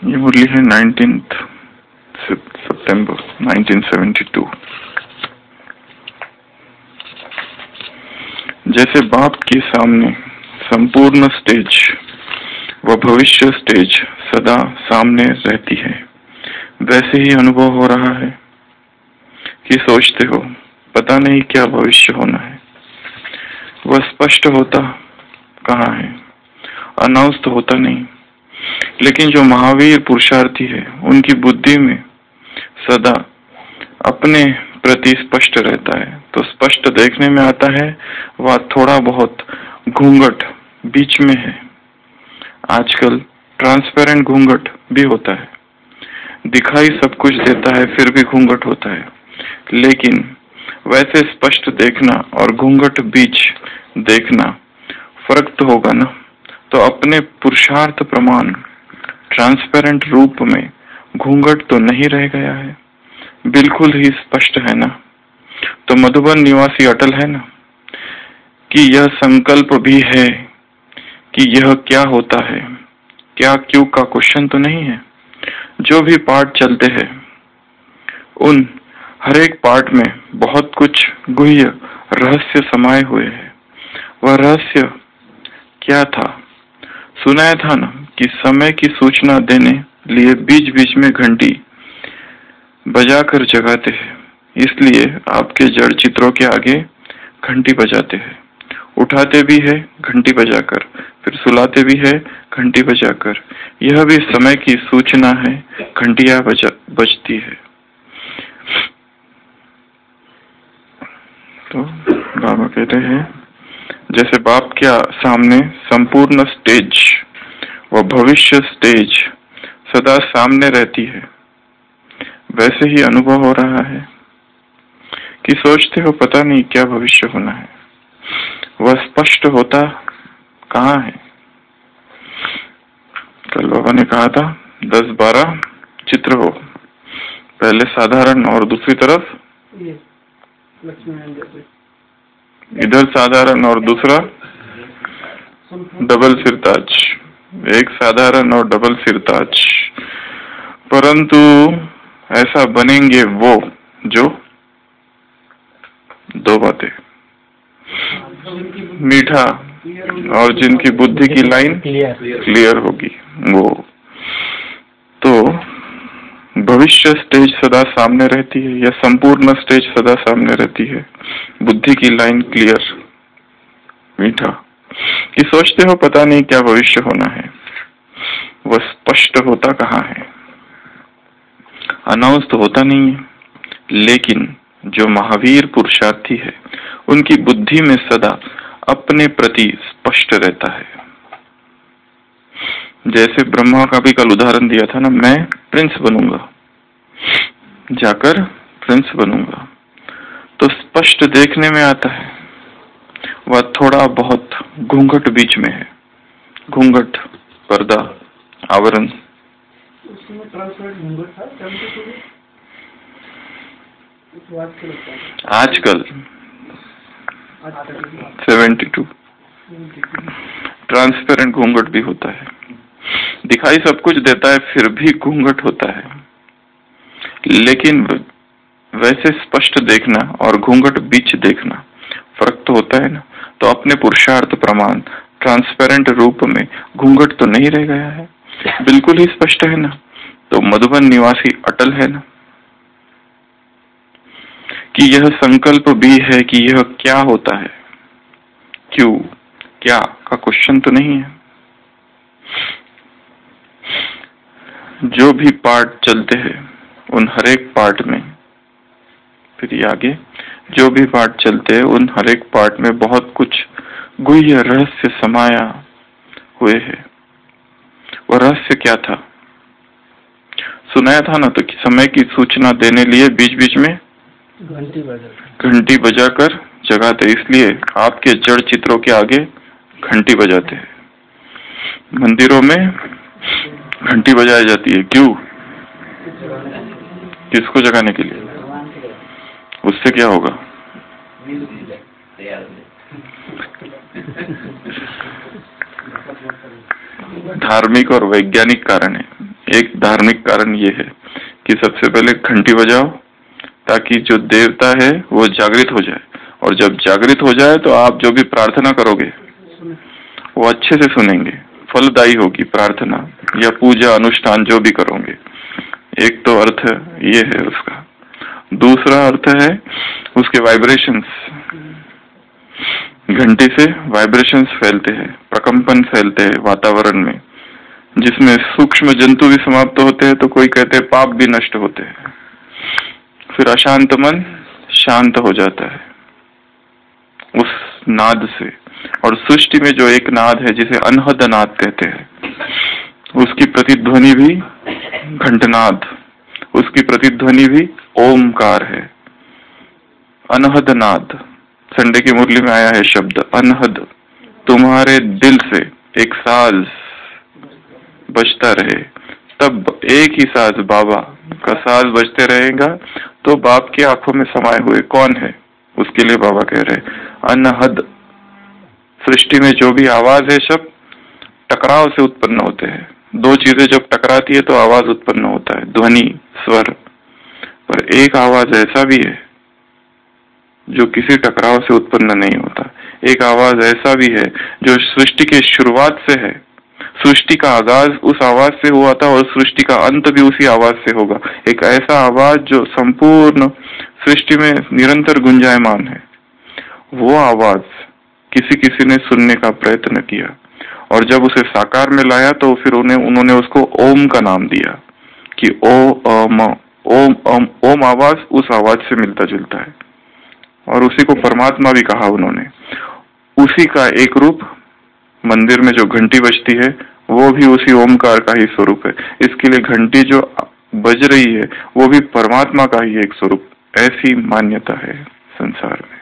ये मुरली है 19 सितंबर 1972। जैसे बाप के सामने संपूर्ण स्टेज व भविष्य स्टेज सदा सामने रहती है, वैसे ही अनुभव हो रहा है कि सोचते हो पता नहीं क्या भविष्य होना है। वह स्पष्ट होता कहाँ है, अनाउंस तो होता नहीं। लेकिन जो महावीर पुरुषार्थी है उनकी बुद्धि में सदा अपने प्रति स्पष्ट रहता है, तो स्पष्ट देखने में आता है। वह थोड़ा बहुत घूंघट बीच में है। आजकल ट्रांसपेरेंट घूंघट भी होता है, दिखाई सब कुछ देता है फिर भी घूंघट होता है। लेकिन वैसे स्पष्ट देखना और घूंघट बीच देखना फर्क तो होगा ना। तो अपने पुरुषार्थ प्रमाण ट्रांसपेरेंट रूप में घूंघट तो नहीं रह गया है, बिल्कुल ही स्पष्ट है ना। तो मधुबन निवासी अटल है ना कि यह संकल्प भी है कि यह क्या होता है, क्या क्यों का क्वेश्चन तो नहीं है। जो भी पाठ चलते हैं उन हर एक पाठ में बहुत कुछ गुह्य रहस्य समाये हुए हैं। वह रहस्य क्या था? सुनाया था ना कि समय की सूचना देने लिए बीच बीच में घंटी बजाकर जगाते हैं। इसलिए आपके जड़ चित्रों के आगे घंटी बजाते हैं, उठाते भी है घंटी बजाकर, फिर सुलाते भी है घंटी बजाकर। यह भी समय की सूचना है, घंटियां बजती है। तो बाबा कहते हैं जैसे बाप के सामने संपूर्ण स्टेज व भविष्य स्टेज सदा सामने रहती है, वैसे ही अनुभव हो रहा है कि सोचते हो पता नहीं क्या भविष्य होना है। वह स्पष्ट होता कहाँ है? कल बाबा ने कहा था 10-12 चित्र हो, पहले साधारण और दूसरी तरफ इधर साधारण और दूसरा डबल सिरताज, एक साधारण और डबल सिरताज। परंतु ऐसा बनेंगे वो जो दो बातें, मीठा और जिनकी बुद्धि की लाइन क्लियर होगी वो। तो भविष्य स्टेज सदा सामने रहती है या संपूर्ण स्टेज सदा सामने रहती है, बुद्धि की लाइन क्लियर, मीठा कि सोचते हो पता नहीं क्या भविष्य होना है। वह स्पष्ट होता कहाँ है, अनाउंस तो होता नहीं है। लेकिन जो महावीर पुरुषार्थी है उनकी बुद्धि में सदा अपने प्रति स्पष्ट रहता है। जैसे ब्रह्मा का भी कल उदाहरण दिया था ना, मैं प्रिंस बनूंगा, जाकर प्रिंस बनूंगा। तो स्पष्ट देखने में आता है, वह थोड़ा बहुत घूंघट बीच में है, घूंघट, पर्दा, आवरण। आजकल 72 ट्रांसपेरेंट घूंघट भी होता है, दिखाई सब कुछ देता है फिर भी घूंघट होता है। लेकिन वैसे स्पष्ट देखना और घूंघट बीच देखना फर्क तो होता है ना। तो अपने पुरुषार्थ प्रमाण ट्रांसपेरेंट रूप में घूंघट तो नहीं रह गया है, बिल्कुल ही स्पष्ट है ना। तो मधुबन निवासी अटल है ना कि यह संकल्प भी है कि यह क्या होता है, क्यों क्या का क्वेश्चन तो नहीं है। जो भी पाठ चलते हैं उन हर एक पाठ में, फिर आगे जो भी पाठ चलते हैं उन हर एक पाठ में बहुत कुछ गुह्य रहस्य समाया हुए है। वो रहस्य क्या था? सुनाया था ना, तो समय की सूचना देने लिए बीच बीच में घंटी बजाकर जगाते, इसलिए आपके जड़ चित्रों के आगे घंटी बजाते हैं। मंदिरों में घंटी बजाई जाती है, क्यों? किसको जगाने के लिए? उससे क्या होगा? धार्मिक और वैज्ञानिक कारण है। एक धार्मिक कारण ये है कि सबसे पहले घंटी बजाओ ताकि जो देवता है वो जागृत हो जाए, और जब जागृत हो जाए तो आप जो भी प्रार्थना करोगे वो अच्छे से सुनेंगे, फलदायी होगी प्रार्थना या पूजा अनुष्ठान जो भी करोगे। एक तो अर्थ ये है उसका। दूसरा अर्थ है उसके वाइब्रेशंस, घंटी से वाइब्रेशंस फैलते हैं, प्रकंपन फैलते हैं वातावरण में, जिसमें सूक्ष्म जंतु भी समाप्त होते हैं, तो कोई कहते हैं पाप भी नष्ट होते हैं। फिर अशांत मन शांत हो जाता है उस नाद से। और सृष्टि में जो एक नाद है जिसे अनहद नाद कहते हैं, उसकी प्रतिध्वनि भी घंटनाद, उसकी प्रतिध्वनि भी ओमकार है, अनहद नाद। संडे की मुरली में आया है शब्द अनहद। तुम्हारे दिल से एक साज बजता रहे, तब एक ही साज बाबा का साज बजते रहेगा, तो बाप की आंखों में समाये हुए कौन है, उसके लिए बाबा कह रहे अनहद। सृष्टि में जो भी आवाज है सब टकराव से उत्पन्न होते हैं। दो चीजें जब टकराती है तो आवाज उत्पन्न होता है, ध्वनि, स्वर। पर एक आवाज ऐसा भी है जो किसी टकराव से उत्पन्न नहीं होता। एक आवाज ऐसा भी है जो सृष्टि के शुरुआत से है, सृष्टि का आगाज उस आवाज से हुआ था और सृष्टि का अंत भी उसी आवाज से होगा। एक ऐसा आवाज जो संपूर्ण सृष्टि में निरंतर गुंजायमान है। वो आवाज किसी किसी ने सुनने का प्रयत्न किया, और जब उसे साकार में लाया तो फिर उन्होंने उसको ओम का नाम दिया कि ओम आवाज उस आवाज से मिलता जुलता है, और उसी को परमात्मा भी कहा उन्होंने। उसी का एक रूप मंदिर में जो घंटी बजती है वो भी उसी ओमकार का ही स्वरूप है। इसके लिए घंटी जो बज रही है वो भी परमात्मा का ही एक स्वरूप, ऐसी मान्यता है संसार में।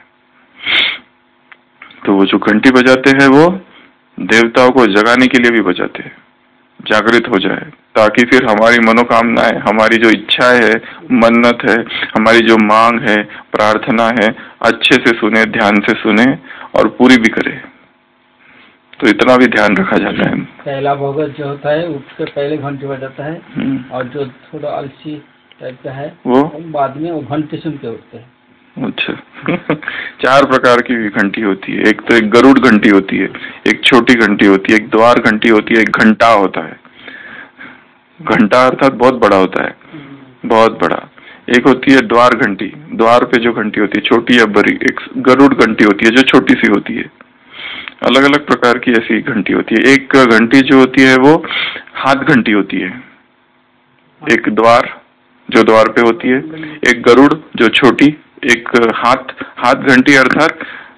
तो वो जो घंटी बजाते हैं वो देवताओं को जगाने के लिए भी बजाते हैं, जागृत हो जाए, ताकि फिर हमारी मनोकामनाएं, हमारी जो इच्छाएं है, मन्नत है, हमारी जो मांग है, प्रार्थना है, अच्छे से सुने, ध्यान से सुने और पूरी भी करे। तो इतना भी ध्यान रखा जाता है। पहला भगत जो होता है उसके पहले घंटी बजाता है, और जो थोड़ा आलसी टाइप का है वो बाद में वो घंटी सुन के उठते हैं। अच्छा चार प्रकार की घंटी होती है। एक तो एक गरुड़ घंटी होती है, एक छोटी घंटी होती है, एक द्वार घंटी होती है, एक घंटा होता है। घंटा अर्थात बहुत बड़ा होता है, बहुत बड़ा। एक होती है द्वार घंटी, द्वार पे जो घंटी होती है छोटी या बड़ी। एक गरुड़ घंटी होती है जो छोटी सी होती है। अलग अलग प्रकार की ऐसी घंटी होती है। एक घंटी जो होती है वो हाथ घंटी होती है, एक द्वार जो द्वार पे होती है, एक गरुड़ जो छोटी, एक हाथ घंटी अर्थात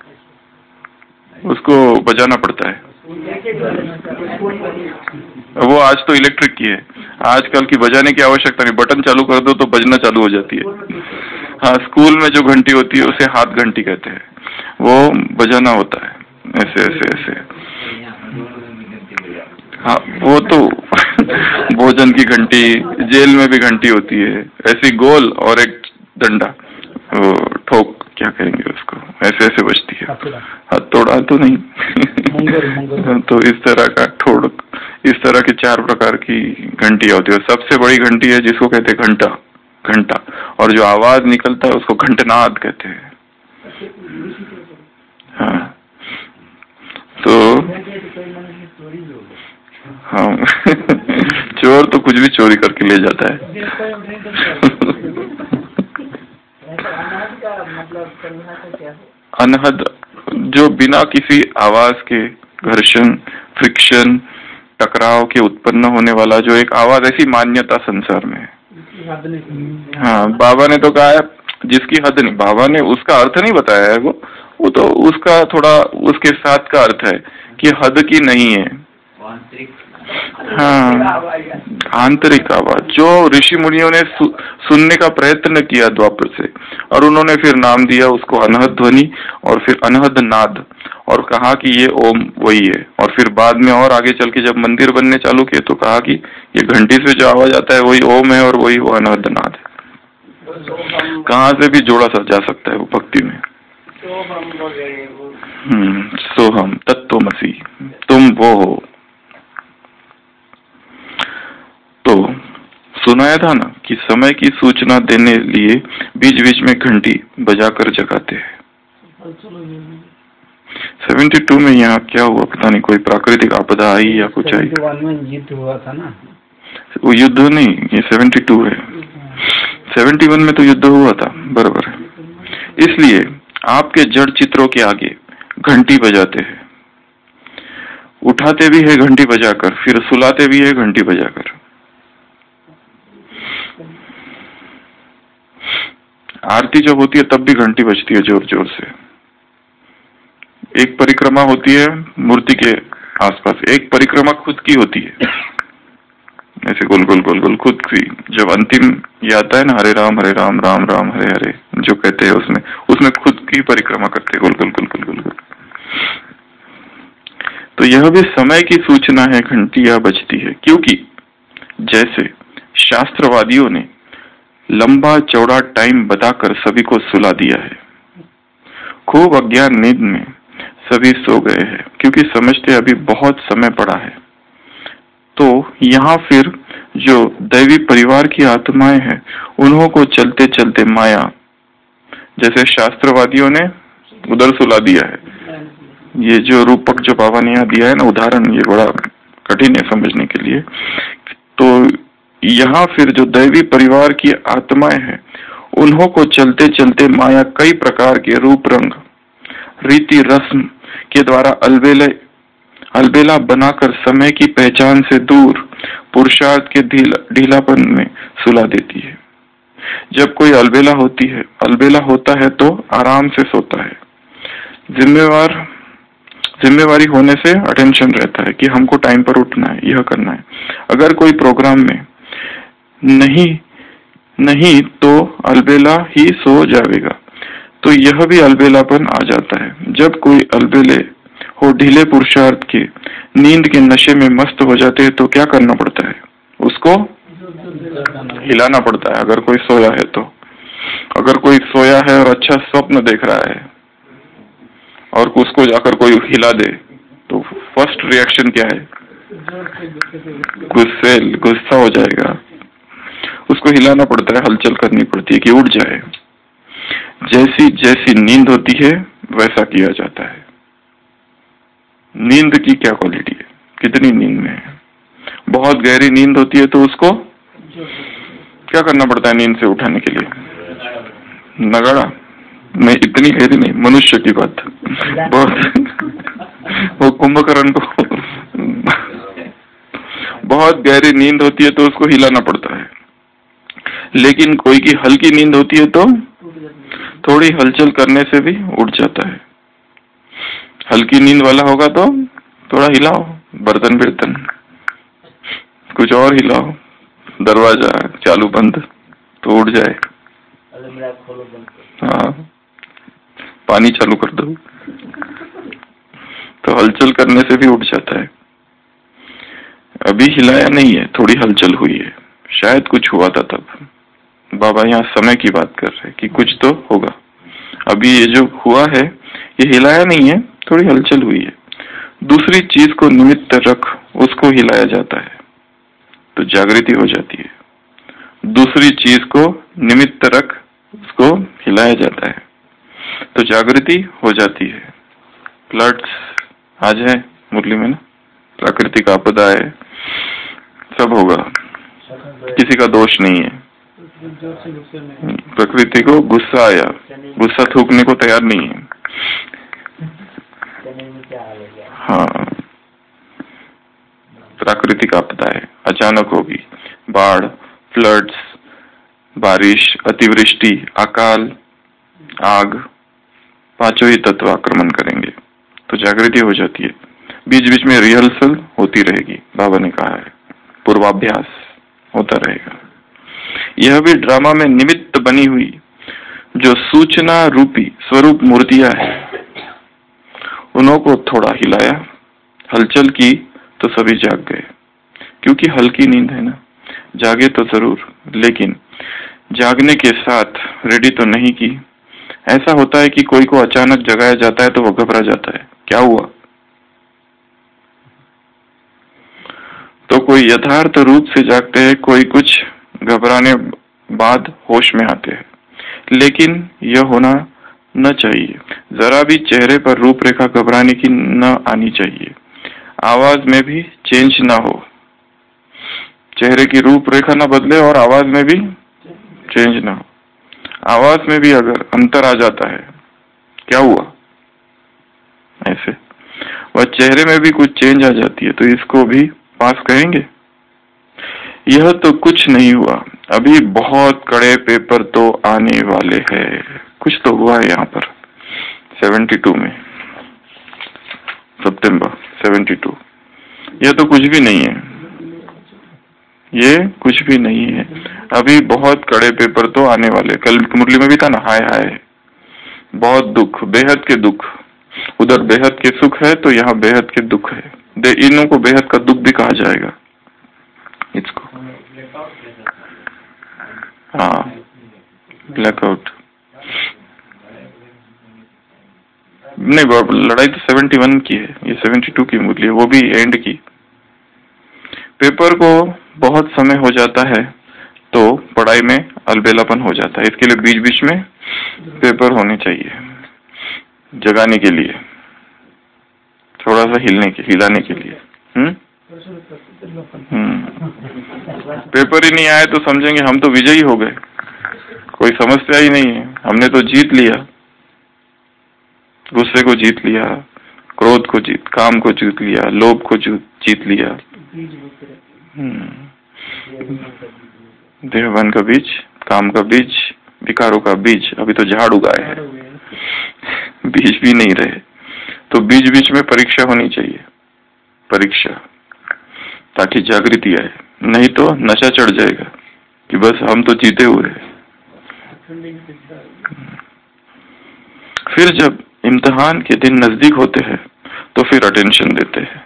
उसको बजाना पड़ता है। वो आज तो इलेक्ट्रिक की है, आजकल की बजाने की आवश्यकता नहीं, बटन चालू कर दो तो बजना चालू हो जाती है। हाँ, स्कूल में जो घंटी होती है उसे हाथ घंटी कहते हैं, वो बजाना होता है ऐसे ऐसे ऐसे। हाँ, वो तो भोजन की घंटी, जेल में भी घंटी होती है ऐसी गोल, और एक डंडा, वो ठोक क्या कहेंगे उसको, ऐसे ऐसे बजती है। हथौड़ा तो नहीं तो इस तरह का ठोड़क, इस तरह की चार प्रकार की घंटी होती है। सबसे बड़ी घंटी है जिसको कहते हैं घंटा, और जो आवाज निकलता है उसको घंटनाद कहते हैं। हाँ, तो हाँ चोर तो कुछ भी चोरी करके ले जाता है। अनहद जो बिना किसी आवाज के, घर्षण, फ्रिक्शन, टकराव के उत्पन्न होने वाला जो एक आवाज, ऐसी मान्यता संसार में है। हाँ, बाबा ने तो कहा है जिसकी हद नहीं, बाबा ने उसका अर्थ नहीं बताया है, वो तो उसका थोड़ा उसके साथ का अर्थ है कि हद की नहीं है। हाँ, आंतरिक आवाज जो ऋषि मुनियों ने सुनने का प्रयत्न किया द्वापर से, और उन्होंने फिर नाम दिया उसको अनहद ध्वनि और फिर अनहद नाद, और कहा कि ये ओम वही है। और फिर बाद में और आगे चल के जब मंदिर बनने चालू किए तो कहा कि ये घंटी से जो आवाज आता है वही ओम है और वही वो अनहद नाद है। कहाँ से भी जोड़ा जा सकता है वो भक्ति में। सोहम तत्वमसि, तुम वो हो। तो सुनाया था ना कि समय की सूचना देने लिए बीच बीच में घंटी बजाकर जगाते हैं। 72 में यहाँ क्या हुआ पता नहीं, कोई प्राकृतिक आपदा आई या कुछ आई। 71 में युद्ध हुआ था ना। वो युद्ध नहीं, ये 72 है। 71 में तो युद्ध हुआ था, बराबर है। इसलिए आपके जड़ चित्रों के आगे घंटी बजाते हैं, उठाते भी है घंटी बजाकर, फिर सुलाते भी है घंटी बजाकर। आरती जब होती है तब भी घंटी बजती है जोर जोर से। एक परिक्रमा होती है मूर्ति के आसपास, एक परिक्रमा खुद की होती है, ऐसे गोल गोल गोल गोल खुद की। जब अंतिम ये आता है ना, हरे राम राम राम हरे हरे जो कहते हैं, उसमें खुद की परिक्रमा करते हैं गोल गोल गोल गोल गोल गोल। तो यह भी समय की सूचना है, घंटियां बजती है। क्योंकि जैसे शास्त्रवादियों ने लंबा चौड़ा टाइम बताकर सभी को सुला दिया है, खूब अज्ञान नींद में सभी सो गए हैं क्योंकि समझते अभी बहुत समय पड़ा है। तो यहाँ फिर जो दैवी परिवार की आत्माएं हैं उन्हों को चलते चलते माया, जैसे शास्त्रवादियों ने उधर सुला दिया है। ये जो रूपक जो बाबा ने यहाँ दिया है ना उदाहरण, ये बड़ा कठिन है समझने के लिए। तो यहाँ फिर जो दैवी परिवार की आत्माएं हैं उन्हों को चलते चलते माया कई प्रकार के रूप रंग रीति रस्म के द्वारा अलबेला बनाकर समय की पहचान से दूर पुरुषार्थ के ढीलापन में सुला देती है। जब कोई अलबेला होता है तो आराम से सोता है। जिम्मेवारी होने से अटेंशन रहता है कि हमको टाइम पर उठना है, यह करना है। अगर कोई प्रोग्राम में नहीं तो अलबेला ही सो जाएगा, तो यह भी अलबेलापन आ जाता है। जब कोई अलबेले हो ढीले पुरुषार्थ के नींद के नशे में मस्त हो जाते हैं तो क्या करना पड़ता है, उसको हिलाना पड़ता है। अगर कोई सोया है तो, अगर कोई सोया है और अच्छा स्वप्न देख रहा है और उसको जाकर कोई हिला दे तो फर्स्ट रिएक्शन क्या है, गुस्सा हो जाएगा। उसको हिलाना पड़ता है, हलचल करनी पड़ती है कि उठ जाए। जैसी जैसी नींद होती है वैसा किया जाता है। नींद की क्या क्वालिटी है, कितनी नींद में है। बहुत गहरी नींद होती है तो उसको क्या करना पड़ता है नींद से उठाने के लिए, नगाड़ा नहीं, इतनी गहरी नहीं, मनुष्य की बात वो कुंभकर्ण को बहुत गहरी नींद होती है तो उसको हिलाना पड़ता है। लेकिन कोई की हल्की नींद होती है तो थोड़ी हलचल करने से भी उठ जाता है। हल्की नींद वाला होगा तो थोड़ा हिलाओ, बर्तन कुछ और हिलाओ, दरवाजा चालू बंद तो उठ जाए। हाँ, पानी चालू कर दो तो हलचल करने से भी उठ जाता है। अभी हिलाया नहीं है, थोड़ी हलचल हुई है, शायद कुछ हुआ था तब। बाबा यहाँ समय की बात कर रहे हैं कि कुछ तो होगा। अभी ये जो हुआ है ये हिलाया नहीं है, थोड़ी हलचल हुई है। दूसरी चीज को निमित्त रख उसको हिलाया जाता है तो जागृति हो जाती है। दूसरी चीज को निमित्त रख उसको हिलाया जाता है तो जागृति हो जाती है। फ्लड्स आज है मुरली में ना, प्राकृतिक आपदा है, सब होगा, किसी का दोष नहीं है। प्रकृति को गुस्सा आया, गुस्सा थूकने को तैयार नहीं है। हाँ, प्राकृतिक आपदा है, अचानक होगी, बाढ़, फ्लड्स, बारिश, अतिवृष्टि, अकाल, आग, पांचों ही तत्व आक्रमण करेंगे तो जागृति हो जाती है। बीच बीच में रिहर्सल होती रहेगी, बाबा ने कहा है, पूर्वाभ्यास होता रहेगा। यह भी ड्रामा में निमित्त बनी हुई जो सूचना रूपी स्वरूप मूर्तियां हैं, उन्हों को थोड़ा हिलाया, हलचल की तो सभी जाग गए। क्योंकि हल्की नींद है ना, जागे तो जरूर, लेकिन जागने के साथ रेडी तो नहीं की। ऐसा होता है कि कोई को अचानक जगाया जाता है तो वो घबरा जाता है, क्या हुआ। तो कोई यथार्थ रूप से जागते हैं, कोई कुछ घबराने बाद होश में आते हैं, लेकिन यह होना न चाहिए। जरा भी चेहरे पर रूपरेखा घबराने की न आनी चाहिए। आवाज में भी चेंज ना हो, चेहरे की रूपरेखा न बदले और आवाज में भी चेंज ना हो। आवाज में भी अगर अंतर आ जाता है, क्या हुआ ऐसे, वह चेहरे में भी कुछ चेंज आ जाती है, तो इसको भी पास कहेंगे। यह तो कुछ नहीं हुआ, अभी बहुत कड़े पेपर तो आने वाले हैं। कुछ तो हुआ है यहाँ पर 72 में, सितंबर 72। यह तो कुछ भी नहीं है, ये कुछ भी नहीं है, अभी बहुत कड़े पेपर तो आने वाले। कल मुरली में भी था ना, हाय हाय, बहुत दुख, बेहद के दुख। उधर बेहद के सुख है तो यहाँ बेहद के दुख है। इनों को बेहद का दुख भी कहा जाएगा इसको। हाँ, ब्लैकआउट नहीं, लड़ाई तो 71 की है, ये 72 की मुरली है, वो भी एंड की। पेपर को बहुत समय हो जाता है तो पढ़ाई में अलबेलापन हो जाता है, इसके लिए बीच बीच में पेपर होने चाहिए, जगाने के लिए, थोड़ा सा हिलाने के लिए। पेपर ही नहीं आए तो समझेंगे हम तो विजयी हो गए, कोई समस्या ही नहीं है, हमने तो जीत लिया, गुस्से को जीत लिया, क्रोध को जीत, काम को जीत लिया, लोभ को जीत लिया। देहवन का बीज, काम का बीज, विकारों का बीज, अभी तो झाड़ उगाए हैं, बीज भी नहीं रहे। तो बीच बीच में परीक्षा होनी चाहिए, परीक्षा, ताकि जागृति आए, नहीं तो नशा चढ़ जाएगा कि बस हम तो जीते हुए हैं। फिर जब इम्तिहान के दिन नजदीक होते हैं तो फिर अटेंशन देते हैं।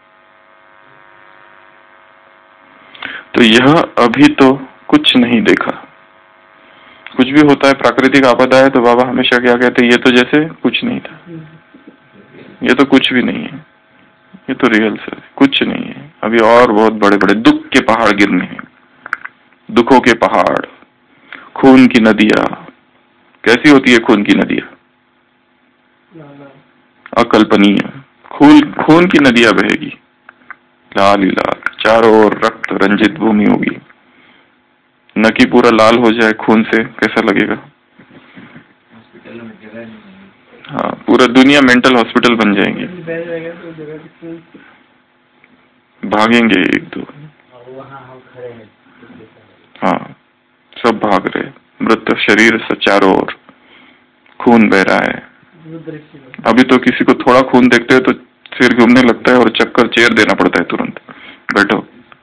तो यह अभी तो कुछ नहीं देखा। कुछ भी होता है, प्राकृतिक आपदा है, तो बाबा हमेशा क्या कहते हैं, ये तो जैसे कुछ नहीं था, ये तो कुछ भी नहीं है, ये तो रियल से कुछ नहीं है। अभी और बहुत बड़े बड़े दुख के पहाड़ गिरने हैं, दुखों के पहाड़, खून की नदियां। कैसी होती है खून की नदियां? अकल्पनीय। खून की नदियां बहेगी, लाल ही लाल, चारों ओर रक्त रंजित भूमि होगी। न कि पूरा लाल हो जाए खून से, कैसा लगेगा? हाँ, पूरा दुनिया मेंटल हॉस्पिटल बन जाएंगे, भागेंगे एक दो। हाँ, सब भाग रहे, मृत शरीर से चारों ओर खून बह रहा है। अभी तो किसी को थोड़ा खून देखते हैं तो सिर घूमने लगता है और चक्कर, चेयर देना पड़ता है तुरंत, बैठो।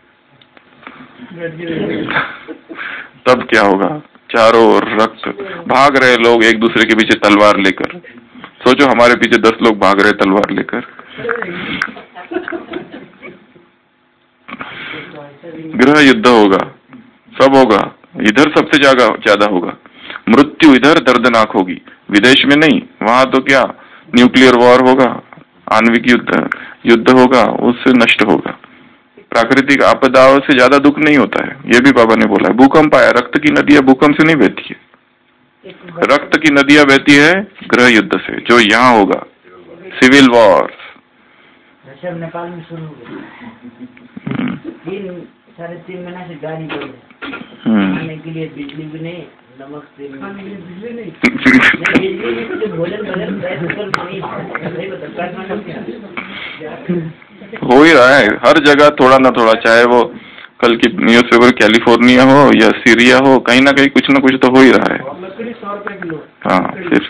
तब क्या होगा? चारों ओर रक्त, भाग रहे लोग एक दूसरे के पीछे तलवार लेकर। सोचो हमारे पीछे 10 लोग भाग रहे तलवार लेकर। गृह युद्ध होगा, सब होगा, इधर सबसे ज्यादा होगा। मृत्यु इधर दर्दनाक होगी, विदेश में नहीं, वहां तो क्या न्यूक्लियर वॉर होगा, आणविक युद्ध होगा, उससे नष्ट होगा। प्राकृतिक आपदाओं से ज्यादा दुख नहीं होता है, ये भी बाबा ने बोला है। भूकंप आया, रक्त की नदियां भूकंप से नहीं बहती है, रक्त की नदियां बहती है गृह युद्ध से, जो यहाँ होगा, सिविल वॉर। नेपाल में शुरू हो गई, 3.5 महीना से गाड़ी खाने के लिए बिजली भी नहीं, नमक बिजली नहीं, हो ही रहा है हर जगह, थोड़ा ना थोड़ा, चाहे वो कल की न्यूज़पेपर कैलिफोर्निया हो या सीरिया हो, कहीं ना कहीं कुछ ना कुछ तो हो ही रहा है। हाँ, फिर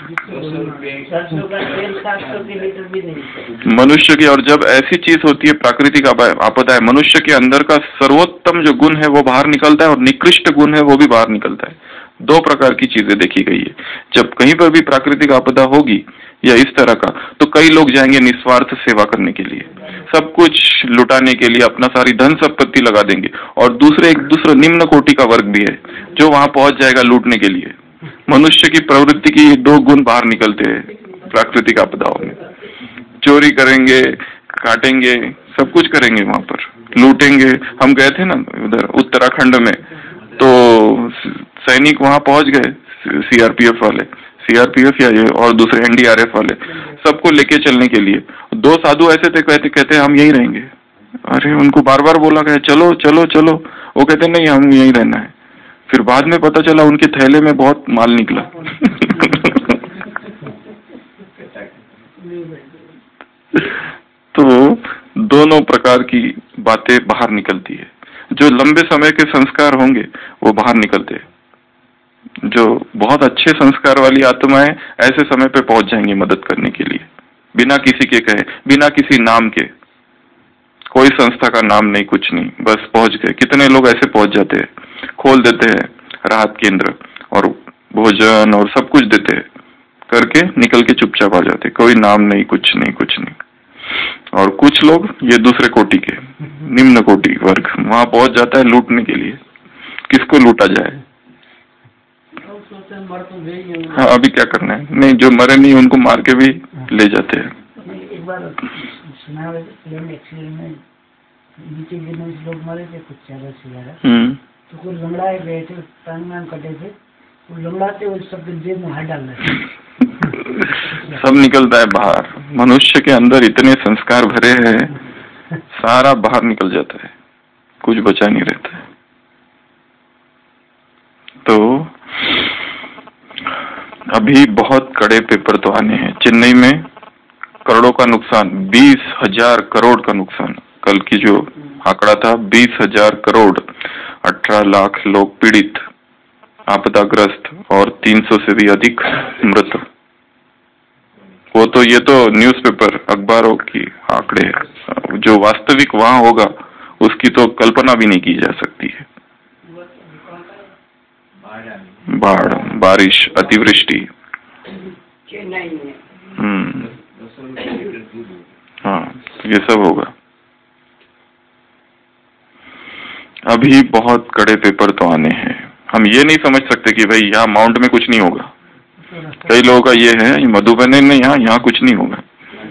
मनुष्य की, और जब ऐसी चीज होती है प्राकृतिक आपदा है, मनुष्य के अंदर का सर्वोत्तम जो गुण है वो बाहर निकलता है और निकृष्ट गुण है वो भी बाहर निकलता है। 2 प्रकार की चीजें देखी गई है। जब कहीं पर भी प्राकृतिक आपदा होगी या इस तरह का, तो कई लोग जाएंगे निस्वार्थ सेवा करने के लिए, सब कुछ लुटाने के लिए अपना सारी धन संपत्ति लगा देंगे। और एक दूसरा निम्न कोटि का वर्ग भी है जो वहां पहुंच जाएगा लूटने के लिए। मनुष्य की प्रवृत्ति की 2 गुण बाहर निकलते हैं प्राकृतिक आपदाओं में। चोरी करेंगे, काटेंगे, सब कुछ करेंगे, वहां पर लूटेंगे। हम गए थे ना उधर उत्तराखंड में, तो सैनिक वहां पहुंच गए, सीआरपीएफ वाले, सीआरपीएफ या ये और दूसरे एनडीआरएफ वाले, सबको लेके चलने के लिए। 2 साधु ऐसे थे, कहते हम यहीं रहेंगे। अरे उनको बार बार बोला गया चलो चलो चलो, वो कहते नहीं हम यहीं रहना है। फिर बाद में पता चला उनके थैले में बहुत माल निकला। तो दोनों प्रकार की बातें बाहर निकलती है। जो लंबे समय के संस्कार होंगे वो बाहर निकलते हैं। जो बहुत अच्छे संस्कार वाली आत्माएं ऐसे समय पे पहुंच जाएंगी मदद करने के लिए, बिना किसी के कहे, बिना किसी नाम के, कोई संस्था का नाम नहीं, कुछ नहीं, बस पहुंच गए। कितने लोग ऐसे पहुंच जाते हैं, खोल देते हैं राहत केंद्र और भोजन और सब कुछ देते हैं, करके निकल के चुपचाप आ जाते, कोई नाम नहीं, कुछ नहीं, कुछ नहीं। और कुछ लोग ये दूसरे कोटि के, निम्न कोटि वर्ग, वहां पहुंच जाता है लूटने के लिए, किसको लूटा जाए। हाँ, अभी क्या करना है, नहीं जो मरे नहीं उनको मार के भी ले जाते हैं। एक बार सुना प्लेन एक्सीडेंट में नीचे गिरने से लोग मरे थे, कुछ ज्यादा। तो कुछ लंगड़ाए गए थे, टांग वांग कटे थे, वो लंगड़ाते हुए सबके जेब में हाथ डाल रहे थे। सब निकलता है बाहर। मनुष्य के अंदर इतने संस्कार भरे हैं, सारा बाहर निकल जाता है, कुछ बचा नहीं रहता है। तो अभी बहुत कड़े पेपर तो आने हैं। चेन्नई में करोड़ों का नुकसान, 20,000 करोड़ का नुकसान, कल की जो आंकड़ा था 20,000 करोड़, 18 लाख लोग पीड़ित, आपदाग्रस्त और 300 से भी अधिक मृत। वो तो ये तो न्यूज़पेपर अखबारों की आंकड़े हैं, जो वास्तविक वहां होगा उसकी तो कल्पना भी नहीं की जा सकती है। बाढ़, बारिश, अतिवृष्टि, हाँ ये सब होगा। अभी बहुत कड़े पेपर तो आने हैं। हम ये नहीं समझ सकते कि भाई यहाँ माउंट में कुछ नहीं होगा। कई लोगों का ये है मधुबनी में यहाँ कुछ नहीं होगा।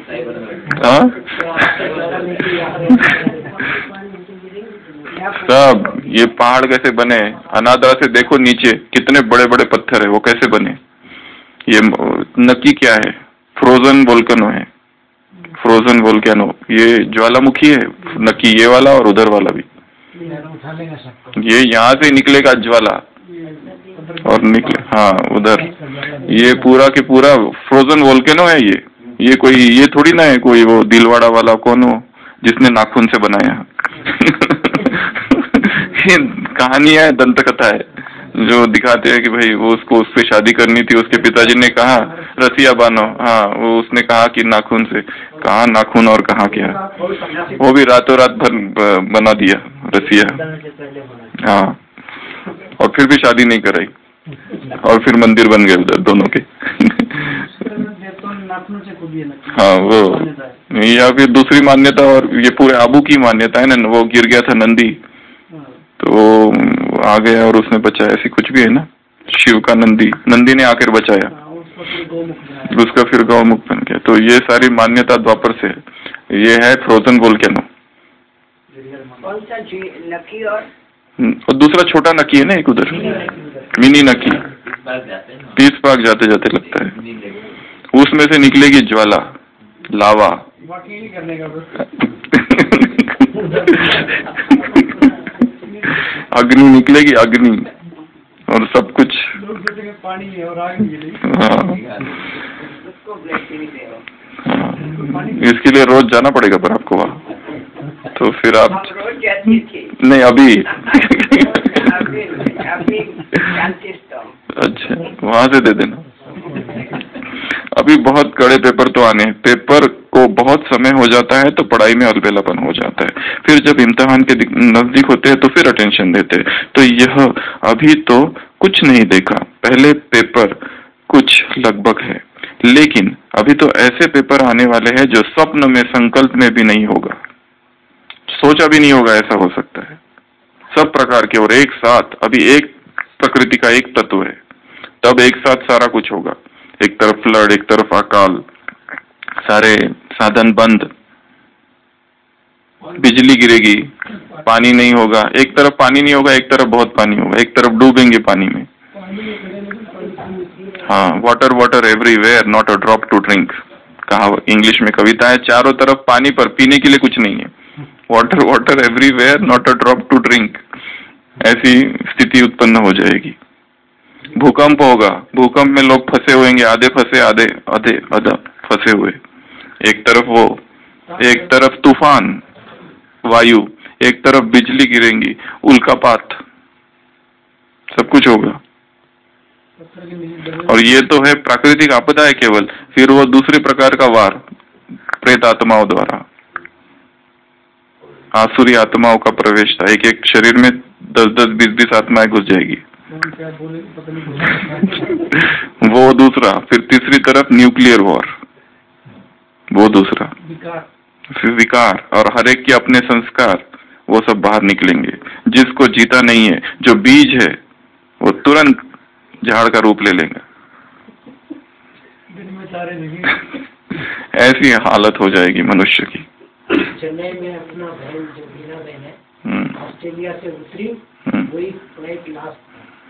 सब ये पहाड़ कैसे बने, अनादरा से देखो नीचे कितने बड़े बड़े पत्थर है, वो कैसे बने। ये नकी क्या है, फ्रोजन वोल्केनो है, फ्रोजन वोल्केनो, ये ज्वालामुखी है नकी, ये वाला और उधर वाला भी। ये यहाँ से निकलेगा ज्वाला और निकले, हाँ उधर, ये पूरा के पूरा फ्रोजन वोल्केनो है। ये कोई, ये थोड़ी ना है कोई वो दिलवाड़ा वाला कौन हो जिसने नाखून से बनाया। कहानी है, दंत कथा है, जो दिखाते हैं कि भाई वो उसको उससे शादी करनी थी, उसके पिताजी ने कहा रसिया बानो, हाँ वो उसने कहा कि नाखून से, कहा नाखून और कहा क्या, वो भी रातों रात भर बना दिया रसिया, हाँ, और फिर भी शादी नहीं कराई, और फिर मंदिर बन गए उधर दोनों के। हाँ वो, या फिर दूसरी मान्यता, और ये पूरे आबू की मान्यता है ना, वो गिर गया था नंदी तो आ गया और उसने बचाया, ऐसी कुछ भी है ना, शिव का नंदी ने आकर बचाया, उसका फिर गौमुख बन गया। तो ये सारी मान्यता द्वापर से है। ये है फ्रोजन वोल्केनो। और दूसरा छोटा नकी है ना एक उधर, मिनी नकी, 30 पाक जाते जाते लगता है, उसमें से निकलेगी ज्वाला, लावा। अग्नि निकलेगी, अग्नि, और सब कुछ पानी है और आग नहीं। हाँ, इसके लिए रोज जाना पड़ेगा पर आपको वहाँ, तो फिर आप नहीं अभी अच्छा वहां से दे देना। अभी बहुत कड़े पेपर तो आने हैं। पेपर को बहुत समय हो जाता है तो पढ़ाई में अलबेलापन हो जाता है, फिर जब इम्तिहान के नजदीक होते हैं तो फिर अटेंशन देते हैं। तो यह अभी तो कुछ नहीं देखा, पहले पेपर कुछ लगभग है, लेकिन अभी तो ऐसे पेपर आने वाले हैं जो स्वप्न में, संकल्प में भी नहीं होगा, सोचा भी नहीं होगा ऐसा हो सकता है। सब प्रकार के, और एक साथ, अभी एक प्रकृति का एक तत्व है, तब एक साथ सारा कुछ होगा। एक तरफ फ्लड, एक तरफ अकाल, सारे साधन बंद, बिजली गिरेगी, पानी नहीं होगा, एक तरफ पानी नहीं होगा, एक तरफ बहुत पानी होगा, एक तरफ डूबेंगे पानी में। हाँ, water water everywhere not a drop to drink, कहा इंग्लिश में कविता है, चारों तरफ पानी पर पीने के लिए कुछ नहीं है। Water water everywhere not a drop to drink, ऐसी स्थिति उत्पन्न हो जाएगी। भूकंप होगा, भूकंप में लोग फंसे हुएंगे, आधे फंसे आधा फंसे हुए, एक तरफ वो, एक तरफ तूफान वायु, एक तरफ बिजली गिरेंगी, उल्कापात, सब कुछ होगा। और ये तो है प्राकृतिक आपदा है केवल, फिर वो दूसरे प्रकार का वार प्रेत आत्माओं द्वारा, आसुरी आत्माओं का प्रवेश था। एक एक शरीर में 10-10, 20-20 आत्माएं घुस जाएगी। वो दूसरा, फिर तीसरी तरफ न्यूक्लियर वॉर, वो दूसरा, फिर विकार, और हर एक के अपने संस्कार, वो सब बाहर निकलेंगे। जिसको जीता नहीं है, जो बीज है, वो तुरंत झाड़ का रूप ले लेंगे। ऐसी हालत हो जाएगी मनुष्य की। चेन्नई में अपना बहन जो बीना बहन है, ऑस्ट्रेलिया से उतरी, वही फ्लाइट लास्ट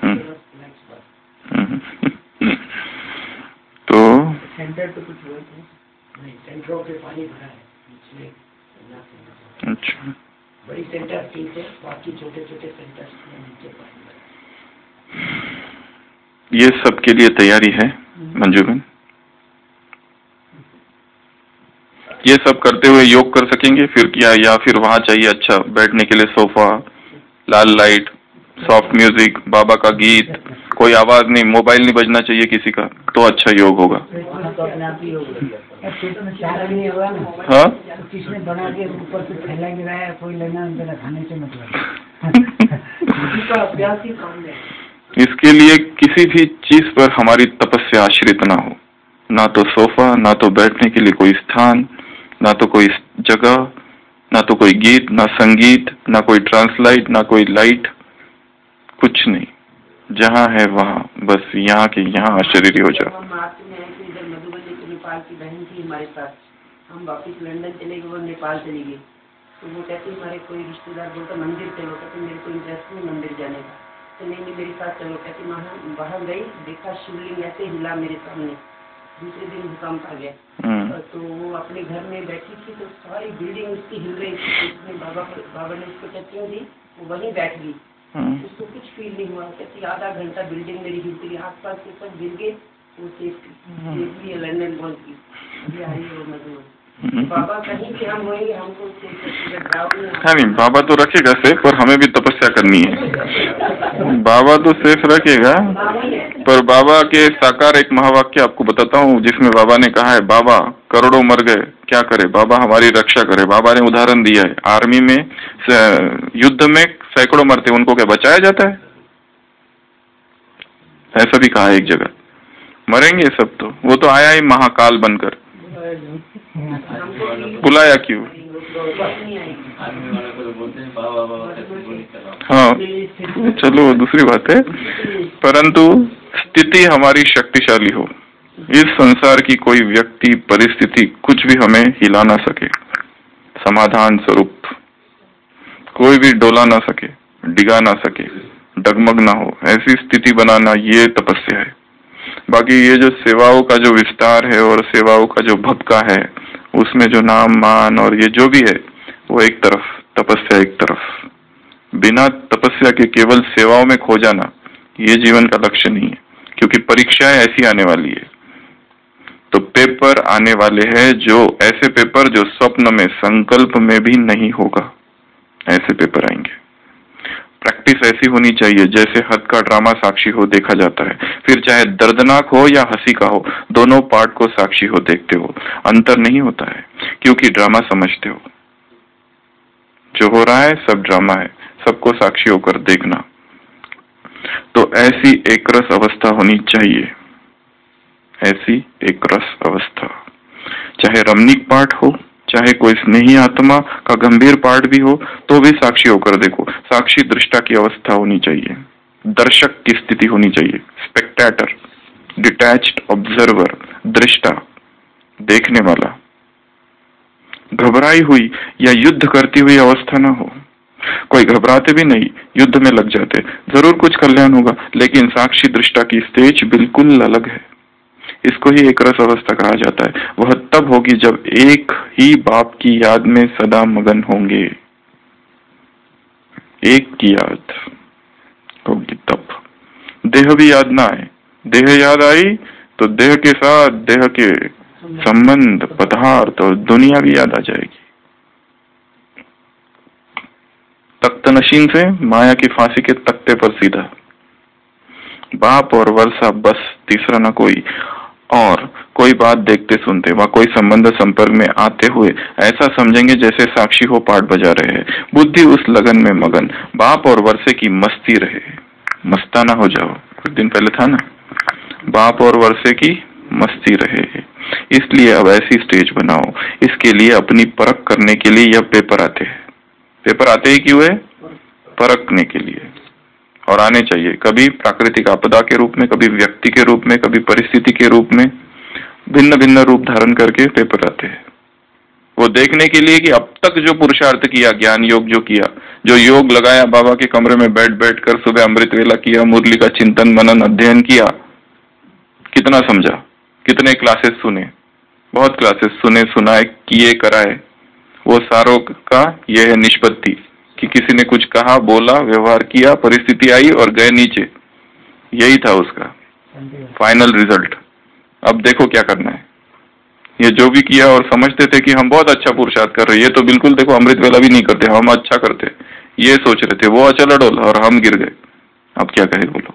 तो सेंटर तो कुछ नहीं, सेंटरों पे पानी भरा है नीचे। अच्छा, बड़ी सेंटर ठीक है, बाकी छोटे छोटे सेंटर में नीचे पानी भरा। ये सब के लिए तैयारी है मंजूबन? ये सब करते हुए योग कर सकेंगे फिर क्या? या फिर वहां चाहिए अच्छा बैठने के लिए सोफा, लाल लाइट, सॉफ्ट म्यूजिक, बाबा का गीत, कोई आवाज नहीं, मोबाइल नहीं बजना चाहिए किसी का, तो अच्छा योग होगा। हाँ, किसने बना के ऊपर से फैला गिराया, कोई लेना देना खाने से मतलब। अभ्यास ही काम है। इसके लिए किसी भी चीज पर हमारी तपस्या आश्रित ना हो, ना तो सोफा, ना तो बैठने के लिए कोई स्थान, ना तो कोई जगह, ना तो कोई गीत, ना संगीत, ना कोई ट्रांसलाइट, ना कोई लाइट, कुछ नहीं। जहाँ है वहाँ बस यहाँ के यहाँ आश्चर्य हो जाओ। नेपाल की बहन थी हमारे साथ, हम वापिस लंदन चले गए, वो नेपाल चली गई, तो वो कहती हमारे कोई रिश्तेदार बोलता मंदिर चलो, कहते मेरे को इंटरेस्ट नहीं मंदिर जाने का, तो नहीं मेरे साथ चलो, कहती वहाँ गई, देखा शिवलिंग ऐसे हिला मेरे सामने, दूसरे दिन भूकंप आ गया। तो वो अपने घर में बैठी थी, तो सारी बिल्डिंग उसकी हिल रही थी, बाबा ने उसको टचिंग दी, वो वहीं बैठ गई, उसको कुछ फील नहीं हुआ, कहती आधा घंटा बिल्डिंग मेरी हिलती रही, आस पास के सब गिर गए, वो सेफ्टी लंदन पहुंच गई, अभी आई है वो मजदूर। बाबा कहीं भी हम होंगे, हमको हाँ नहीं, बाबा तो रखेगा सेफ, पर हमें भी तपस्या करनी है। बाबा तो सेफ रखेगा, पर बाबा के साकार एक महावाक्य आपको बताता हूँ, जिसमें बाबा ने कहा है, बाबा करोड़ों मर गए, क्या करे, बाबा हमारी रक्षा करे। बाबा ने उदाहरण दिया है, आर्मी में युद्ध में सैकड़ों मरते, उनको क्या बचाया जाता है? ऐसा भी कहा है एक जगह, मरेंगे सब, तो वो तो आया ही महाकाल बनकर, बुलाया क्यों? हाँ चलो दूसरी बात है, परंतु स्थिति हमारी शक्तिशाली हो, इस संसार की कोई व्यक्ति परिस्थिति कुछ भी हमें हिला ना सके, समाधान स्वरूप कोई भी डोला ना सके, डिगा ना सके, डगमग ना हो, ऐसी स्थिति बनाना ये तपस्या है। बाकी ये जो सेवाओं का जो विस्तार है और सेवाओं का जो भक्का है, उसमें जो नाम मान और ये जो भी है, वो एक तरफ, तपस्या एक तरफ। बिना तपस्या के केवल सेवाओं में खो जाना ये जीवन का लक्ष्य नहीं है, क्योंकि परीक्षाएं ऐसी आने वाली है। तो पेपर आने वाले हैं, जो ऐसे पेपर जो स्वप्न में, संकल्प में भी नहीं होगा, ऐसे पेपर आएंगे। प्रैक्टिस ऐसी होनी चाहिए जैसे हद का ड्रामा साक्षी हो देखा जाता है, फिर चाहे दर्दनाक हो या हंसी का हो, दोनों पार्ट को साक्षी हो देखते हो, अंतर नहीं होता है, क्योंकि ड्रामा समझते हो, जो हो रहा है सब ड्रामा है, सबको साक्षी होकर देखना। तो ऐसी एक रस अवस्था होनी चाहिए, ऐसी एक रस अवस्था, चाहे रमणीक पाठ हो, चाहे कोई स्नेही आत्मा का गंभीर पाठ भी हो, तो भी साक्षी होकर देखो। साक्षी दृष्टा की अवस्था होनी चाहिए, दर्शक की स्थिति होनी चाहिए, स्पेक्टेटर, डिटैच्ड ऑब्जर्वर, दृष्टा, देखने वाला। घबराई हुई या युद्ध करती हुई अवस्था ना हो। कोई घबराते भी नहीं, युद्ध में लग जाते, जरूर कुछ कल्याण होगा, लेकिन साक्षी दृष्टा की स्टेज बिल्कुल अलग है। इसको ही एक रस अवस्था कहा जाता है। वह तब होगी जब एक ही बाप की याद में सदा मगन होंगे। एक की याद होगी तब, देह भी याद ना आए। देह याद आई तो देह के साथ देह के संबंध, पदार्थ और दुनिया भी याद आ जाएगी। तख्त नशीन से माया की फांसी के तख्ते पर सीधा, बाप और वर्षा बस, तीसरा न कोई। और कोई बात देखते सुनते व कोई संबंध संपर्क में आते हुए ऐसा समझेंगे जैसे साक्षी हो पाठ बजा रहे हैं। बुद्धि उस लगन में मगन, बाप और वर्षे की मस्ती रहे। मस्ताना हो जाओ, कुछ दिन पहले था ना, बाप और वर्षे की मस्ती रहे। इसलिए अब ऐसी स्टेज बनाओ। इसके लिए अपनी परख करने के लिए यह पेपर आते हैं। पेपर आते ही क्यों है? परखने के लिए, और आने चाहिए। कभी प्राकृतिक आपदा के रूप में, कभी व्यक्ति के रूप में, कभी परिस्थिति के रूप में, भिन्न भिन्न रूप धारण करके पेपर आते हैं। वो देखने के लिए कि अब तक जो पुरुषार्थ किया, ज्ञान योग जो किया, जो योग लगाया, बाबा के कमरे में बैठ कर सुबह अमृत वेला किया, मुरली का चिंतन मनन अध्ययन किया, कितना समझा, कितने क्लासेस सुने, बहुत क्लासेस सुने, सुनाए, किए, कराए। वो सारों का यह है निष्पत्ति कि किसी ने कुछ कहा, बोला, व्यवहार किया, परिस्थिति आई और गए नीचे। यही था उसका फाइनल रिजल्ट। अब देखो क्या करना है। ये जो भी किया और समझते थे कि हम बहुत अच्छा पुरुषार्थ कर रहे हैं, ये तो बिल्कुल देखो अमृत वेला भी नहीं करते, हम अच्छा करते, ये सोच रहे थे। वो अचल अडोल और हम गिर गए। अब क्या कहे बोलो।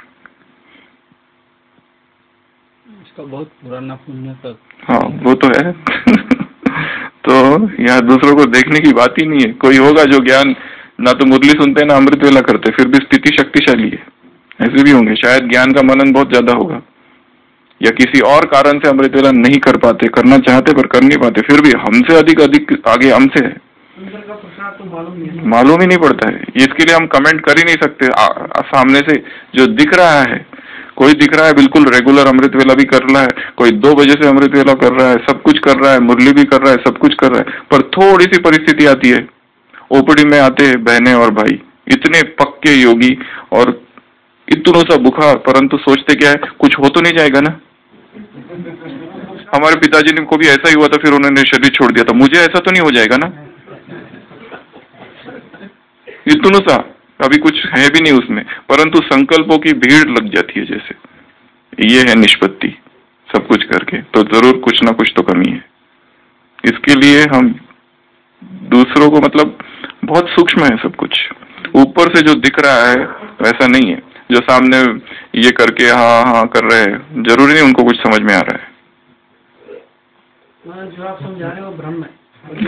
इसका बहुत पुराना पुण्य तक। हाँ वो तो है। तो यहाँ दूसरों को देखने की बात ही नहीं है। कोई होगा जो ज्ञान ना तो मुरली सुनते ना अमृत वेला करते, फिर भी स्थिति शक्तिशाली है, ऐसे भी होंगे। शायद ज्ञान का मनन बहुत ज्यादा होगा, या किसी और कारण से अमृत वेला नहीं कर पाते, करना चाहते पर कर नहीं पाते, फिर भी हमसे अधिक आगे हमसे है, मालूम ही नहीं पड़ता है। इसके लिए हम कमेंट कर ही नहीं सकते। सामने से जो दिख रहा है, कोई दिख रहा है बिल्कुल रेगुलर अमृत वेला भी कर रहा है, कोई 2 बजे से अमृत वेला कर रहा है, सब कुछ कर रहा है, मुरली भी कर रहा है, सब कुछ कर रहा है, पर थोड़ी सी परिस्थिति आती है, ओपीडी में आते हैं बहनें और भाई, इतने पक्के योगी और इतना सा बुखार, परंतु सोचते क्या है, कुछ हो तो नहीं जाएगा ना। हमारे पिताजी को भी ऐसा ही हुआ था, फिर उन्होंने शरीर छोड़ दिया था, मुझे ऐसा तो नहीं हो जाएगा ना। इतना सा, अभी कुछ है भी नहीं उसमें, परंतु संकल्पों की भीड़ लग जाती है जैसे। ये है निष्पत्ति, सब कुछ करके तो जरूर कुछ ना कुछ तो कमी है। इसके लिए हम दूसरों को, मतलब बहुत सूक्ष्म है सब कुछ, ऊपर से जो दिख रहा है वैसा नहीं है। जो सामने ये करके हाँ हाँ कर रहे हैं, जरूरी नहीं उनको कुछ समझ में आ रहा है। जो आप समझा रहे हो भ्रम है।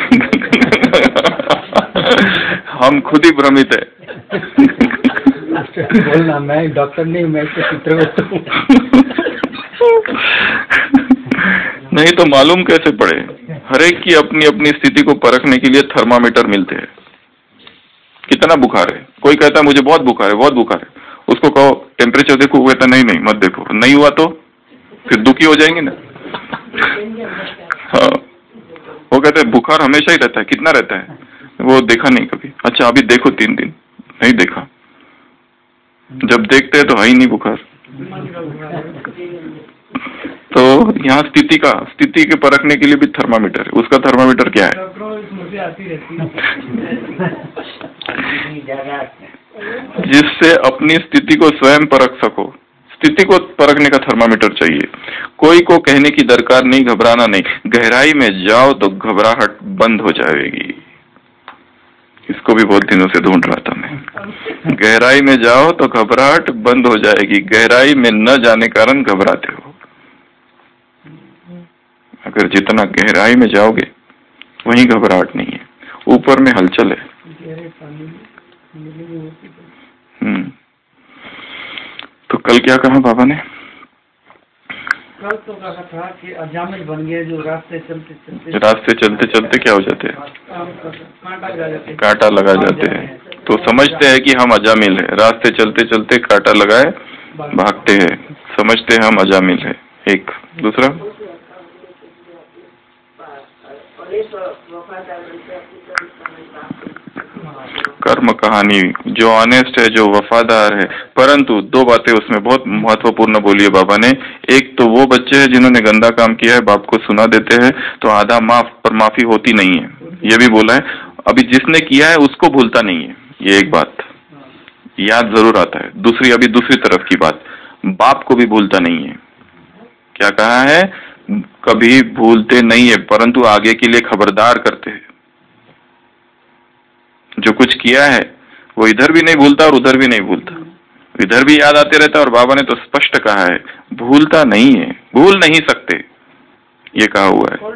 हम खुद ही भ्रमित है। बोलना, मैं डॉक्टर नहीं, मैं तो चित्रगुप्त हूँ। नहीं तो मालूम कैसे पड़े। हर एक की अपनी अपनी स्थिति को परखने के लिए थर्मामीटर मिलते हैं। कितना बुखार है, कोई कहता है मुझे बहुत बुखार है, बहुत बुखार है, उसको कहो टेम्परेचर देखो, वो कहता नहीं नहीं मत देखो, नहीं हुआ तो फिर दुखी हो जाएंगे ना। हाँ, वो कहते हैं बुखार हमेशा ही रहता है, कितना रहता है, वो देखा नहीं कभी। अच्छा अभी देखो 3 दिन, नहीं देखा, जब देखते हैं तो है ही नहीं बुखार। तो यहाँ स्थिति के परखने के लिए भी थर्मामीटर है। उसका थर्मामीटर क्या है? जिससे अपनी स्थिति को स्वयं परख सको। स्थिति को परखने का थर्मामीटर चाहिए। कोई को कहने की दरकार नहीं, घबराना नहीं। गहराई में जाओ तो घबराहट बंद हो जाएगी। इसको भी बहुत दिनों से ढूंढ रहा था मैं। गहराई में जाओ तो घबराहट बंद हो जाएगी। गहराई में न जाने कारण घबराते हो। अगर जितना गहराई में जाओगे वहीं घबराहट नहीं है, ऊपर में हलचल है। तो कल क्या कहा बाबा ने? कल तो कहा था कि अजामिल बन गए जो रास्ते चलते चलते क्या हो जाते हैं? कांटा लगा जाते हैं। तो समझते हैं कि हम अजामिल है, रास्ते चलते चलते कांटा लगाए भागते हैं, समझते हैं हम अजामिल है। एक दूसरा कर्म कहानी जो ऑनेस्ट है, जो वफादार है, परंतु दो बातें उसमें बहुत महत्वपूर्ण बोली है बाबा ने। एक तो वो बच्चे हैं जिन्होंने गंदा काम किया है, बाप को सुना देते हैं तो आधा माफ पर माफी होती नहीं है, ये भी बोला है। अभी जिसने किया है उसको भूलता नहीं है, ये एक बात याद जरूर आता है। दूसरी, अभी दूसरी तरफ की बात, बाप को भी भूलता नहीं है। क्या कहा है? कभी भूलते नहीं है, परंतु आगे के लिए खबरदार करते हैं। जो कुछ किया है वो इधर भी नहीं भूलता और उधर भी नहीं भूलता, इधर भी याद आते रहता। और बाबा ने तो स्पष्ट कहा है भूलता नहीं है, भूल नहीं सकते, ये कहा हुआ है।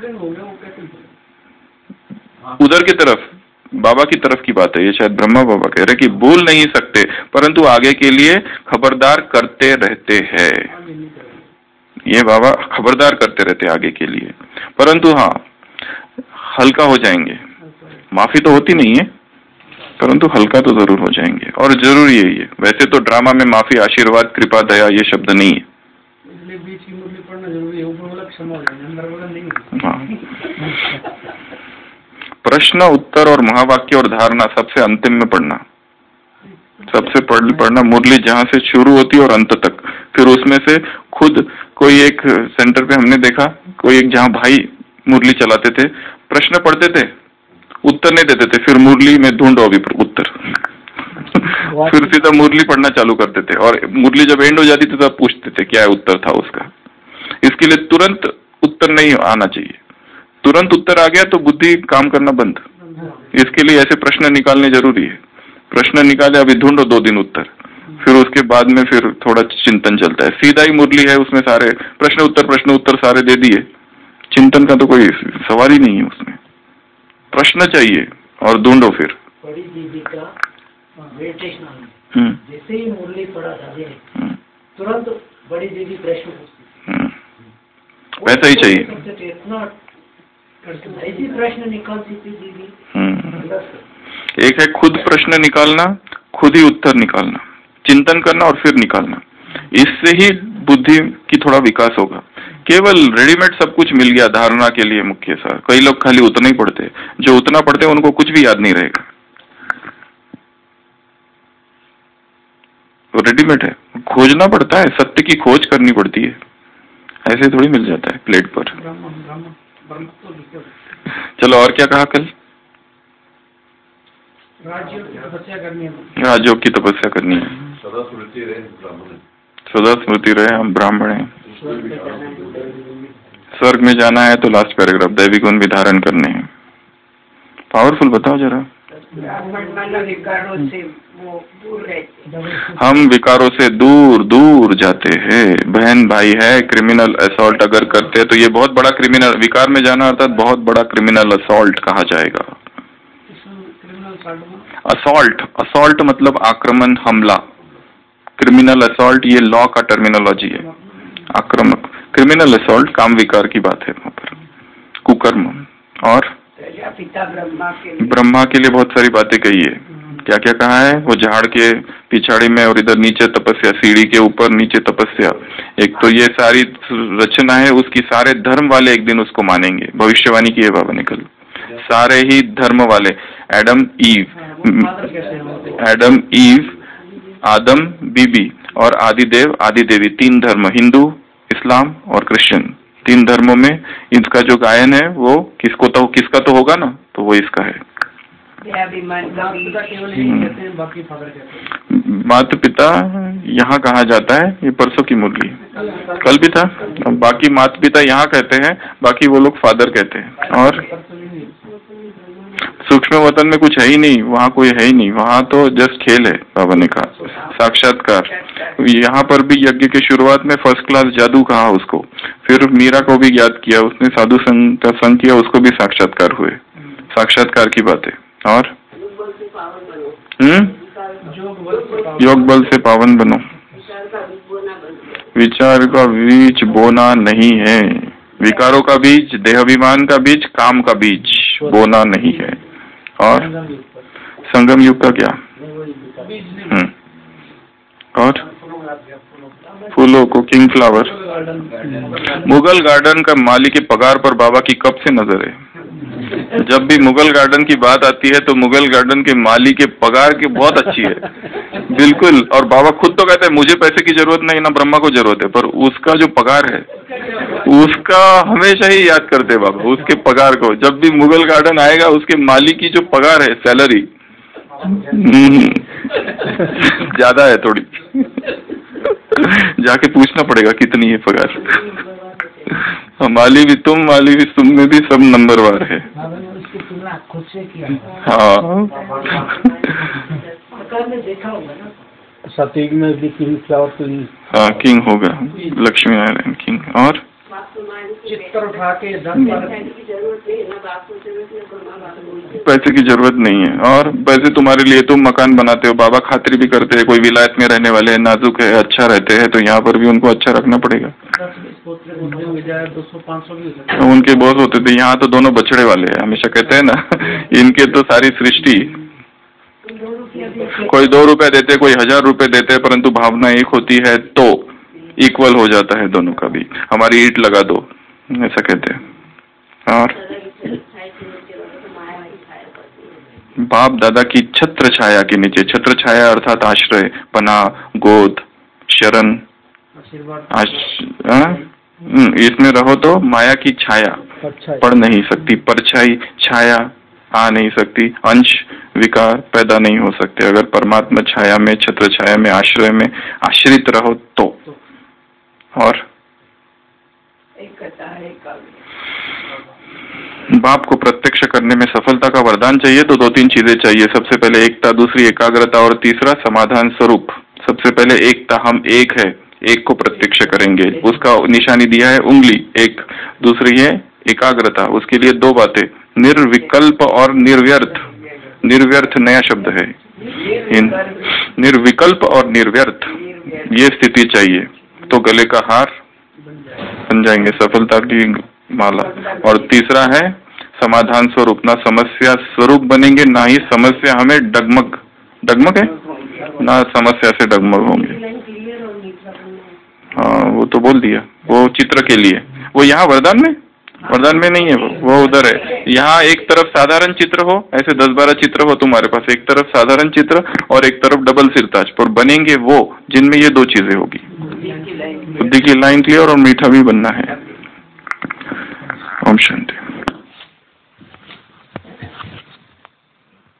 उधर की तरफ, बाबा की तरफ की बात है ये, शायद ब्रह्मा बाबा कह रहे कि भूल नहीं सकते परंतु आगे के लिए खबरदार करते रहते हैं। ये बाबा खबरदार करते रहते आगे के लिए, परंतु हाँ हल्का हो जाएंगे। माफी तो होती नहीं है परंतु हल्का तो जरूर हो जाएंगे, और जरूरी यही है। वैसे तो ड्रामा में माफी, आशीर्वाद, कृपा, दया ये शब्द नहीं है। इसलिए बीच की मुरली पढ़ना जरूरी है, ऊपर वाला क्षमा हो जाए, अंदर वाला नहीं। हाँ, प्रश्न उत्तर और महावाक्य और धारणा सबसे अंतिम में पढ़ना, सबसे पढ़ना मुरली जहां से शुरू होती है और अंत तक। फिर उसमें से खुद कोई एक सेंटर पे हमने देखा, कोई एक जहां भाई मुरली चलाते थे, प्रश्न पढ़ते थे, उत्तर नहीं देते थे, फिर मुरली में ढूंढो अभी उत्तर फिर सीधा मुरली पढ़ना चालू करते थे, और मुरली जब एंड हो जाती थी तब पूछते थे क्या उत्तर था उसका। इसके लिए तुरंत उत्तर नहीं आना चाहिए, तुरंत उत्तर आ गया तो बुद्धि काम करना बंद। इसके लिए ऐसे प्रश्न निकालने जरूरी है। प्रश्न निकाले, अभी ढूंढो 2 दिन उत्तर, फिर उसके बाद में फिर थोड़ा चिंतन चलता है। सीधा ही मुरली है, उसमें सारे प्रश्न उत्तर सारे दे दिए, चिंतन का तो कोई सवाल ही नहीं है उसमें। प्रश्न चाहिए और ढूंढो। फिर बड़ी दीदी का मेडिटेशन, जैसे ही मुरली पढ़ा था तुरंत बड़ी दीदी प्रश्न पूछती, वैसा ही चाहिए। इतना ऐसी प्रश्न निकालती थी दीदी। एक है खुद प्रश्न निकालना, खुद ही उत्तर निकालना, चिंतन करना और फिर निकालना। इससे ही बुद्धि की थोड़ा विकास होगा। केवल रेडीमेड सब कुछ मिल गया धारणा के लिए मुख्य सार। कई लोग खाली उतना ही पढ़ते, जो उतना पढ़ते उनको कुछ भी याद नहीं रहेगा, तो रेडीमेड है। खोजना पड़ता है, सत्य की खोज करनी पड़ती है, ऐसे थोड़ी मिल जाता है प्लेट पर। चलो और क्या कहा कल? राजयोग की तपस्या करनी है। सदा स्मृति रहे हम ब्राह्मण हैं। स्वर्ग में जाना है तो लास्ट पैराग्राफ, दैवी गुण भी धारण करने हैं। पावरफुल बताओ जरा। हम विकारों से दूर दूर जाते हैं। बहन भाई है, क्रिमिनल असॉल्ट अगर करते हैं तो ये बहुत बड़ा क्रिमिनल, विकार में जाना अर्थात बहुत बड़ा क्रिमिनल असॉल्ट कहा जाएगा। असॉल्ट, असॉल्ट मतलब आक्रमण, हमला। क्रिमिनल असॉल्ट ये लॉ का टर्मिनोलॉजी है। आक्रमक, क्रिमिनल असॉल्ट काम विकार की बात है वहां पर, कुकर्म। और ब्रह्मा के लिए बहुत सारी बातें कही है। क्या क्या कहा है? वो झाड़ के पिछाड़ी में और इधर नीचे तपस्या, सीढ़ी के ऊपर नीचे तपस्या। एक तो ये सारी रचना है उसकी, सारे धर्म वाले एक दिन उसको मानेंगे। भविष्यवाणी की है बाबा ने कल, सारे ही धर्म वाले, एडम ईव, आदम बीबी और आदिदेव आदिदेवी, 3 धर्म, हिंदू, इस्लाम और क्रिश्चियन, 3 धर्मों में इसका जो गायन है वो किसका तो होगा ना, तो वो इसका है। माता पिता यहाँ कहा जाता है, ये परसों की मुरली, कल भी था। बाकी माता पिता यहाँ कहते हैं, बाकी वो लोग फादर कहते हैं। और सूक्ष्म वतन में कुछ है ही नहीं, वहाँ कोई है ही नहीं, वहाँ तो जस्ट खेल है। बाबा ने कहा साक्षात्कार। यहाँ पर भी यज्ञ के शुरुआत में फर्स्ट क्लास जादू कहा उसको, फिर मीरा को भी याद किया, उसने साधु संग का संग किया, उसको भी साक्षात्कार हुए। साक्षात्कार की बात है। और योग बल से पावन बनो। विचार का बीज बोना नहीं है, विकारों का बीज, देहाभिमान का बीज, काम का बीज बोना नहीं है। और संगम युग का क्या? और फूलों को, किंग फ्लावर। मुगल गार्डन का माली के पगार पर बाबा की कब से नजर है? जब भी मुगल गार्डन की बात आती है तो मुगल गार्डन के माली के पगार की बहुत अच्छी है, बिल्कुल। और बाबा खुद तो कहते हैं मुझे पैसे की जरूरत नहीं, ना ब्रह्मा को जरूरत है, पर उसका जो पगार है उसका हमेशा ही याद करते बाबा, उसके पगार को। जब भी मुगल गार्डन आएगा उसके माली की जो पगार है, सैलरी ज्यादा है थोड़ी, जाके पूछना पड़ेगा कितनी है पगार। माली भी तुम में भी सब नंबरवार है। उसकी तुलना खुद से किया। हाँ देखा होगा ना, सतयुग में भी किंग फ्लावर किंग। हाँ किंग होगा, लक्ष्मी नारायण किंग। और चित्र उठा के पैसे की जरूरत नहीं है। और पैसे तुम्हारे लिए, तुम मकान बनाते हो, बाबा खातिर भी करते हैं। कोई विलायत में रहने वाले नाजुक है, अच्छा रहते हैं, तो यहाँ पर भी उनको अच्छा रखना पड़ेगा। 200-500 भी उनके बॉस होते थे, यहाँ तो दोनों बछड़े वाले हैं, हमेशा कहते हैं ना इनके तो सारी सृष्टि, कोई 2 रुपए देते, कोई 1000 रुपए देते, परंतु भावना एक होती है तो इक्वल हो जाता है दोनों का भी। हमारी ईंट लगा दो, ऐसा कहते हैं। और बाप दादा की छत्र छाया के नीचे, छत्र छाया अर्थात आश्रय, पनाह, गोद, शरण, इसमें रहो तो माया की छाया पड़ नहीं सकती, परछाई छाया आ नहीं सकती, अंश विकार पैदा नहीं हो सकते। अगर परमात्मा छाया में, छत्र छाया में, आश्रय में आश्रित रहो तो। और बाप को प्रत्यक्ष करने में सफलता का वरदान चाहिए तो 2-3 चीजें चाहिए। सबसे पहले एकता, दूसरी एकाग्रता, और तीसरा समाधान स्वरूप। सबसे पहले एकता, हम एक है, एक को प्रत्यक्ष करेंगे, उसका निशानी दिया है उंगली एक। दूसरी है एकाग्रता, उसके लिए 2 बातें, निर्विकल्प और निर्व्यर्थ। निर्व्यर्थ नया शब्द है, निर्विकल्प और निर्व्यर्थ, ये स्थिति चाहिए तो गले का हार बन जाएंगे, सफलता की माला। और तीसरा है समाधान स्वरूप, ना समस्या स्वरूप बनेंगे, ना ही समस्या हमें डगमग है, ना समस्या से डगमग होंगे। हाँ वो तो बोल दिया, वो चित्र के लिए। वो यहाँ वरदान में नहीं है, वो उधर है। यहाँ एक तरफ साधारण चित्र हो, ऐसे 10-12 चित्र हो तुम्हारे पास, एक तरफ साधारण चित्र और एक तरफ डबल सिरताज, पर बनेंगे वो जिनमें ये 2 चीजें होगी, बुद्धि की लाइन क्लियर और मीठा भी बनना है।